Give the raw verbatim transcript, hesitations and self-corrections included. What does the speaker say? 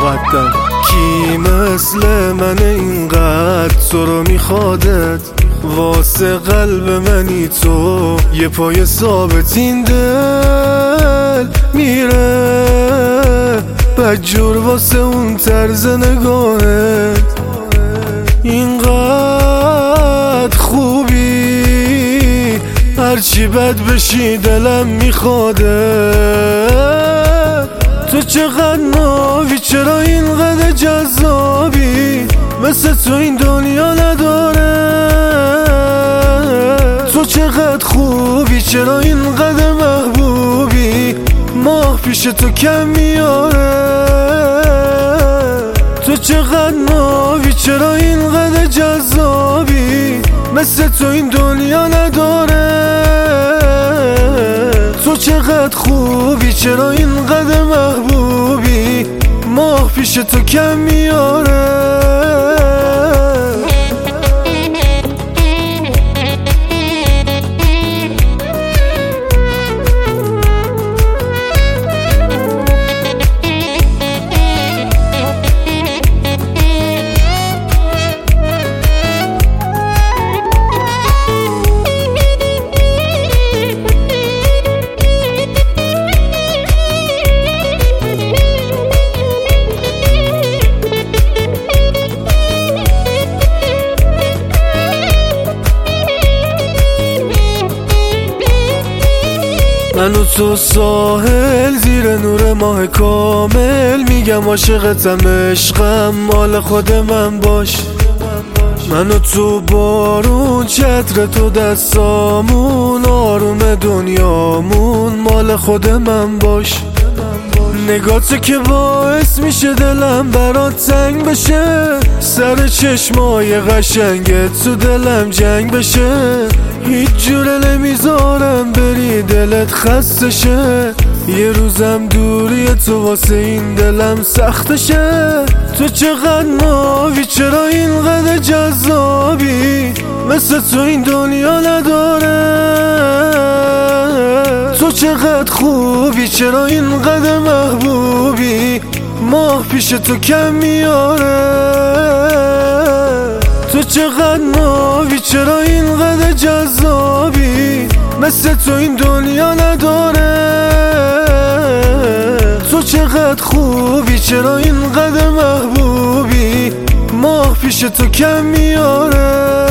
مقدم. کی مثل من اینقدر تو رو میخوادت؟ واسه قلب منی تو یه پای ثابت. این دل میره بدجور واسه اون طرز نگاهت. اینقدر خوبی هرچی بد بشی دلم میخوادت. تو چقدر ناوی، چرا اینقدر جذابی؟ مثل تو این دنیا نداره. تو چقدر خوبی، چرا اینقدر محبوبی؟ ماه پیش تو کم میاره. تو چقدر ناوی، چرا اینقدر جذابی؟ مثل تو این دنیا نداره. تو چقدر خوبی، چرا اینقدر محبوبی؟ ماه پیش تو کم میاره. من و تو ساحل زیر نور ماه کامل، میگم عاشقتم عشقم مال خود من باش. من و تو بارون چتر تو دستامون، آروم دنیامون مال خود من باش. نگاهت که باعث میشه دلم برات تنگ بشه، سر چشمای قشنگت تو دلم جنگ بشه. هیچ جوره نمیذارم بری دلت خسته شه، یه روزم دوری تو واسه این دلم سخت شه. تو چقدر ناوی، چرا اینقدر جذابی؟ مثل تو این دنیا نداره. تو چقدر خوبی، چرا اینقدر محبوبی؟ ماه پیش تو کم میاره. تو چقدر ناوی، چرا اینقدر جذابی؟ مثل تو این دنیا نداره. تو چقدر خوبی، چرا اینقدر محبوبی؟ ماه پیش تو کم میاره.